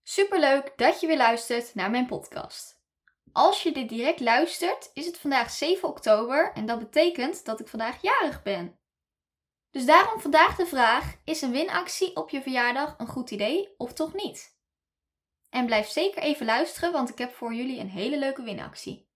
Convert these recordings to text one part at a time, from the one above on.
Superleuk dat je weer luistert naar mijn podcast. Als je dit direct luistert, is het vandaag 7 oktober en dat betekent dat ik vandaag jarig ben. Dus daarom vandaag de vraag, is een winactie op je verjaardag een goed idee of toch niet? En blijf zeker even luisteren, want ik heb voor jullie een hele leuke winactie.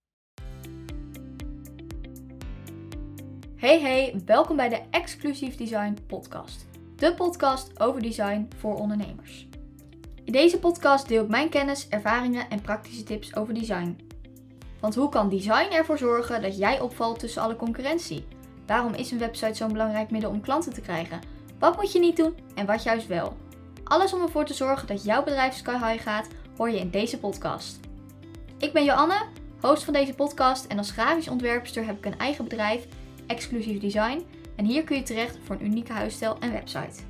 Hey, welkom bij de Exclusief Design podcast. De podcast over design voor ondernemers. In deze podcast deel ik mijn kennis, ervaringen en praktische tips over design. Want hoe kan design ervoor zorgen dat jij opvalt tussen alle concurrentie? Waarom is een website zo'n belangrijk middel om klanten te krijgen? Wat moet je niet doen en wat juist wel? Alles om ervoor te zorgen dat jouw bedrijf sky high gaat, hoor je in deze podcast. Ik ben Joanne, host van deze podcast en als grafisch ontwerpster heb ik een eigen bedrijf, Exclusief Design. En hier kun je terecht voor een unieke huisstijl en website.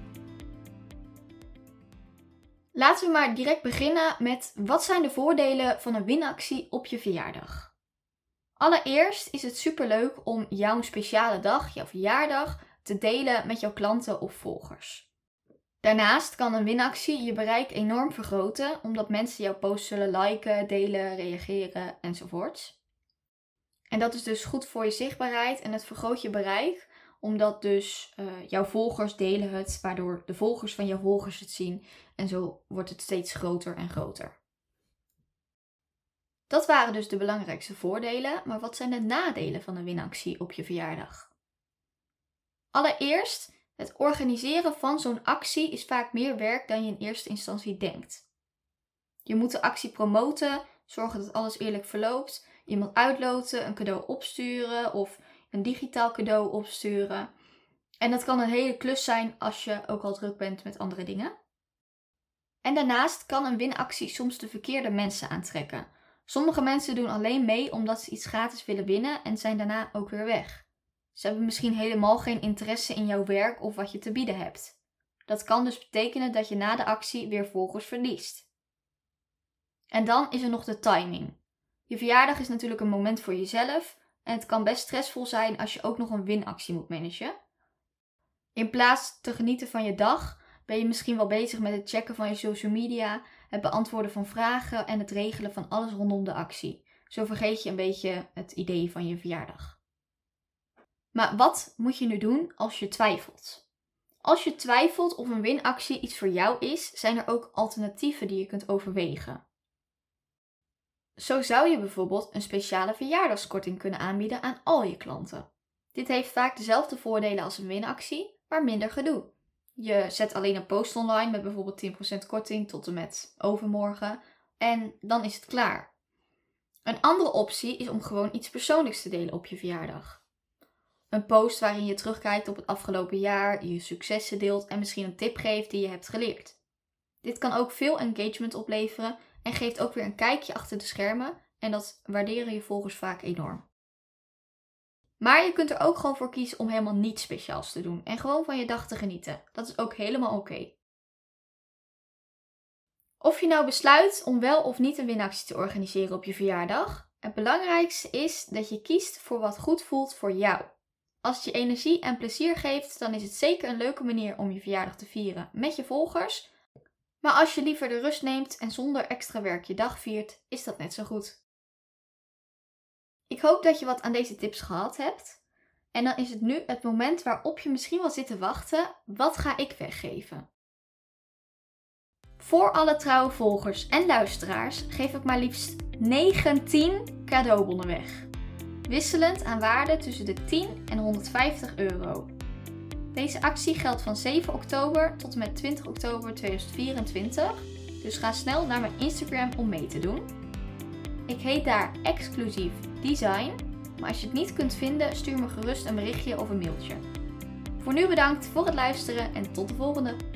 Laten we maar direct beginnen met wat zijn de voordelen van een winactie op je verjaardag? Allereerst is het superleuk om jouw speciale dag, jouw verjaardag, te delen met jouw klanten of volgers. Daarnaast kan een winactie je bereik enorm vergroten, omdat mensen jouw post zullen liken, delen, reageren enzovoort. En dat is dus goed voor je zichtbaarheid en het vergroot je bereik, omdat dus jouw volgers delen het, waardoor de volgers van jouw volgers het zien en zo wordt het steeds groter en groter. Dat waren dus de belangrijkste voordelen, maar wat zijn de nadelen van een winactie op je verjaardag? Allereerst, het organiseren van zo'n actie is vaak meer werk dan je in eerste instantie denkt. Je moet de actie promoten, zorgen dat alles eerlijk verloopt, iemand uitloten, een cadeau opsturen of een digitaal cadeau opsturen. En dat kan een hele klus zijn als je ook al druk bent met andere dingen. En daarnaast kan een winactie soms de verkeerde mensen aantrekken. Sommige mensen doen alleen mee omdat ze iets gratis willen winnen en zijn daarna ook weer weg. Ze hebben misschien helemaal geen interesse in jouw werk of wat je te bieden hebt. Dat kan dus betekenen dat je na de actie weer volgers verliest. En dan is er nog de timing. Je verjaardag is natuurlijk een moment voor jezelf en het kan best stressvol zijn als je ook nog een winactie moet managen. In plaats te genieten van je dag ben je misschien wel bezig met het checken van je social media, het beantwoorden van vragen en het regelen van alles rondom de actie. Zo vergeet je een beetje het idee van je verjaardag. Maar wat moet je nu doen als je twijfelt? Als je twijfelt of een winactie iets voor jou is, zijn er ook alternatieven die je kunt overwegen. Zo zou je bijvoorbeeld een speciale verjaardagskorting kunnen aanbieden aan al je klanten. Dit heeft vaak dezelfde voordelen als een winactie, maar minder gedoe. Je zet alleen een post online met bijvoorbeeld 10% korting tot en met overmorgen en dan is het klaar. Een andere optie is om gewoon iets persoonlijks te delen op je verjaardag. Een post waarin je terugkijkt op het afgelopen jaar, je successen deelt en misschien een tip geeft die je hebt geleerd. Dit kan ook veel engagement opleveren en geeft ook weer een kijkje achter de schermen en dat waarderen je volgers vaak enorm. Maar je kunt er ook gewoon voor kiezen om helemaal niets speciaals te doen en gewoon van je dag te genieten. Dat is ook helemaal oké. Of je nou besluit om wel of niet een winactie te organiseren op je verjaardag, het belangrijkste is dat je kiest voor wat goed voelt voor jou. Als het je energie en plezier geeft, dan is het zeker een leuke manier om je verjaardag te vieren met je volgers. Maar als je liever de rust neemt en zonder extra werk je dag viert, is dat net zo goed. Ik hoop dat je wat aan deze tips gehad hebt. En dan is het nu het moment waarop je misschien wel zit te wachten. Wat ga ik weggeven? Voor alle trouwe volgers en luisteraars geef ik maar liefst 19 cadeaubonnen weg. Wisselend aan waarde tussen de 10 en 150 euro. Deze actie geldt van 7 oktober tot en met 20 oktober 2024. Dus ga snel naar mijn Instagram om mee te doen. Ik heet daar Exclusief Design. Maar als je het niet kunt vinden, stuur me gerust een berichtje of een mailtje. Voor nu bedankt voor het luisteren en tot de volgende!